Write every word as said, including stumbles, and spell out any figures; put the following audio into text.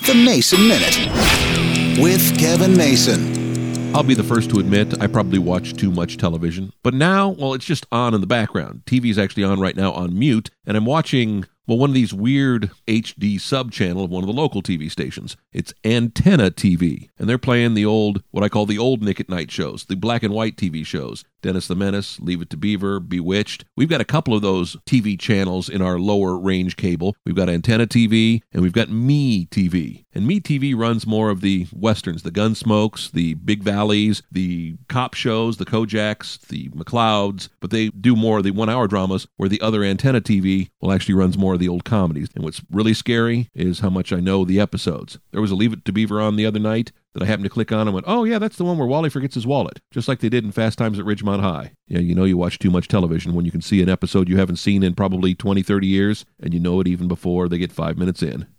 The Mason Minute with Kevin Mason. I'll be the first to admit I probably watch too much television. But now, well, it's just on in the background. T V is actually on right now on mute, and I'm watching, well, one of these weird H D sub-channel of one of the local T V stations. It's Antenna T V, and they're playing the old, what I call the old Nick at Night shows, the black and white T V shows. Dennis the Menace, Leave It to Beaver, Bewitched. We've got a couple of those T V channels in our lower range cable. We've got Antenna T V, and we've got Me T V. And Me T V runs more of the westerns, the Gunsmokes, the Big Valleys, the cop shows, the Kojaks, the McClouds, but they do more of the one-hour dramas, where the other Antenna T V will actually runs more of the old comedies. And what's really scary is how much I know the episodes. There was a Leave It to Beaver on the other night that I happened to click on and went, oh yeah, that's the one where Wally forgets his wallet, just like they did in Fast Times at Ridgemont High. Yeah, you know you watch too much television when you can see an episode you haven't seen in probably twenty, thirty years, and you know it even before they get five minutes in.